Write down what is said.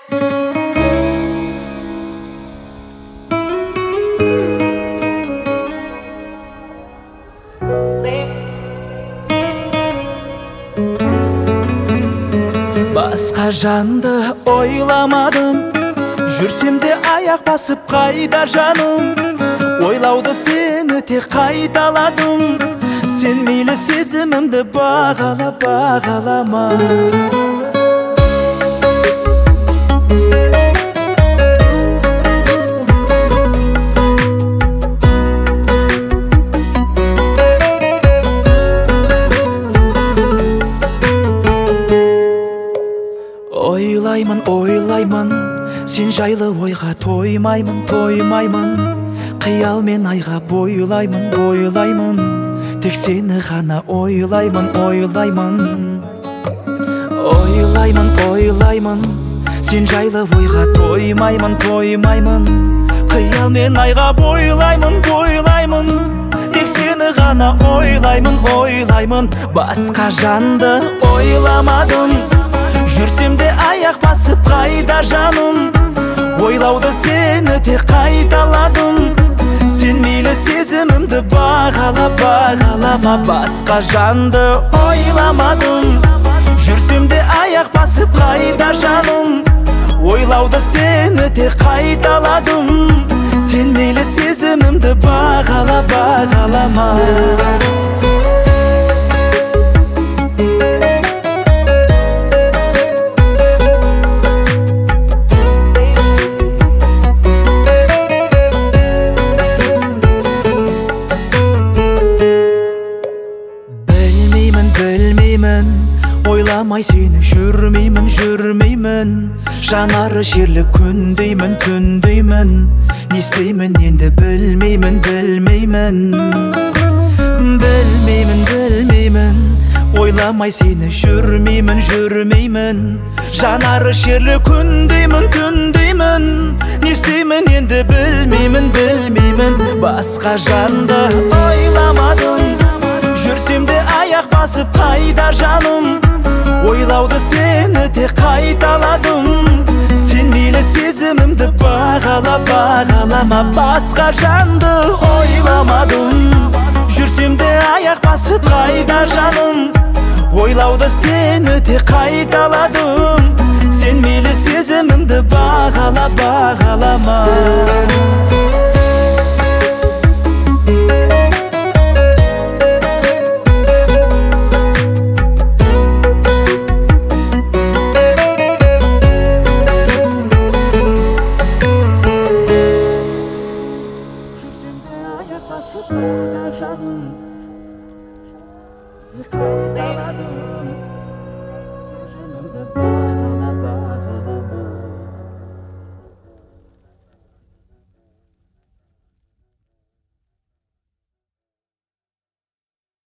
Басқа жанды ойламадым, жүрсем де аяқ басып қайда жаным. Ойлауды сені тек қайталадым, сен мейлі сезімімді бағала, бағалама. Ойлаймын, ойлаймын, сен жайлы ойға тоймаймын, тоймаймын. Қиялмен айға бойлаймын, бойлаймын. Тек сені ғана ойлаймын, ойлаймын. Ойлаймын, ойлаймын, сен жайлы ойға тоймаймын, тоймаймын. Қиялмен айға бойлаймын, бойлаймын. Тек сені ғана ойлаймын, ойлаймын. Басқа жанды ойламадым, жүрсем де аяқ басып қайда жаным. Ойлауды сені тек қайталадым, сен мейлі сезімімді бағала, бағалама. Басқа жанды ойламадым, жүрсем де аяқ басып қайда жаным. Ойлауды сені тек қайталадым, сен мейлі сезімімді бағала, бағалама. Білмеймін, ойламай сені жүрмеймін, жүрмеймін. Жанары жерлі күндеймін, түндеймін. Не істеймін енді білмеймін, білмеймін. Білмеймін, білмеймін, ойламай сені жүрмеймін, жүрмеймін. Жанары жерлі күндеймін, түндеймін. Не істеймін енді білмеймін, білмеймін. Басқа жанды ойламадым, жүрсем де аяқ басып қайда жаным. Ойлауды сені тек қайталадым, сен мейлі сезімімді бағала, бағалама. Басқа жанды ойламадым, жүрсем де аяқ басып қайда жаным. Ойлауды сені тек қайталадым, сен мейлі сезімімді бағала, бағалама. Yaşadım, yıkıldım.